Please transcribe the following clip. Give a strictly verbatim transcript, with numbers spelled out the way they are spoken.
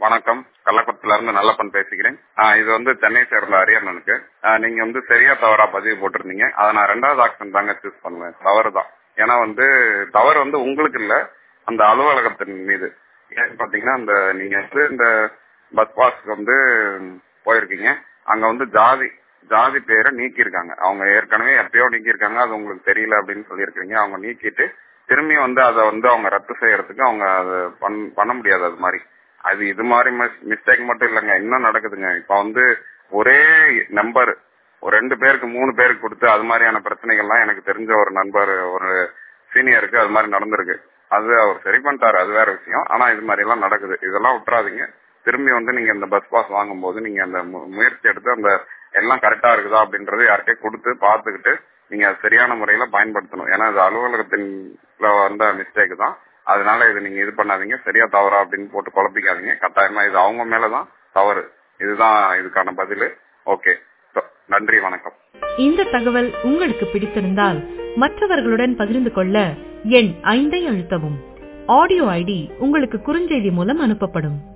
வணக்கம். கள்ளக்குளத்துல இருந்து நல்லப்பன் பேசுகிறேன். ஆஹ் இது வந்து சென்னை சேர்ந்த அரியண்ணனுக்கு. ஆஹ் நீங்க வந்து சரியா தவறா பதிவு போட்டிருந்தீங்க. அதை நான் ரெண்டாவது ஆப்ஷன் தாங்க சூஸ் பண்ணுவேன். தவறு தான். ஏன்னா வந்து தவறு வந்து உங்களுக்கு இல்ல, அந்த அலுவலகத்தின் மீது. ஏன்னு பாத்தீங்கன்னா அந்த நீங்க வந்து இந்த பஸ் பாஸ்க்கு வந்து போயிருக்கீங்க. அங்க வந்து ஜாதி ஜாதி பேரை நீக்கியிருக்காங்க. அவங்க ஏற்கனவே எப்பயோ நீக்கியிருக்காங்க, அது உங்களுக்கு தெரியல அப்படின்னு சொல்லியிருக்கீங்க. அவங்க நீக்கிட்டு திரும்பி வந்து அதை வந்து அவங்க ரத்து செய்யறதுக்கு அவங்க அதை பண்ண முடியாது. அது மாதிரி அது இது மாதிரி மிஸ்டேக் மட்டும் இல்லைங்க, இன்னும் நடக்குதுங்க. இப்ப வந்து ஒரே நம்பர் ஒரு ரெண்டு பேருக்கு மூணு பேருக்கு கொடுத்து அது மாதிரியான பிரச்சனைகள்லாம் எனக்கு தெரிஞ்ச ஒரு நண்பர் ஒரு சீனியருக்கு அது மாதிரி நடந்திருக்கு. அது அவர் சரி பண்ணிட்டாரு, அது வேற விஷயம். ஆனா இது மாதிரி எல்லாம் நடக்குது. இதெல்லாம் விட்டுறாதீங்க. திரும்பி வந்து நீங்க இந்த பஸ் பாஸ் வாங்கும் போது நீங்க அந்த முயற்சி எடுத்து அந்த எல்லாம் கரெக்டா இருக்குதா அப்படின்றது யார்கிட்டயே கொடுத்து பார்த்துக்கிட்டு நீங்க சரியான முறையில பயன்படுத்தணும். ஏன்னா இது அலுவலகத்தின் வந்த மிஸ்டேக் தான். அதனால இது நீங்க இது பண்ணாதீங்க. சரியா தவறா அப்படின்னு போட்டு குழப்பிக்காதீங்க. கட்டாயமா இது அவங்க மேலதான் தவறு. இதுதான் இதுக்கான பதில். ஓகே, நன்றி, வணக்கம். இந்த தகவல் உங்களுக்கு பிடித்திருந்தால் மற்றவர்களுடன் பகிர்ந்து கொள்ள எண் ஐந்தை அழுத்தவும். ஆடியோ ஐடி உங்களுக்கு குறுஞ்செய்தி மூலம் அனுப்பப்படும்.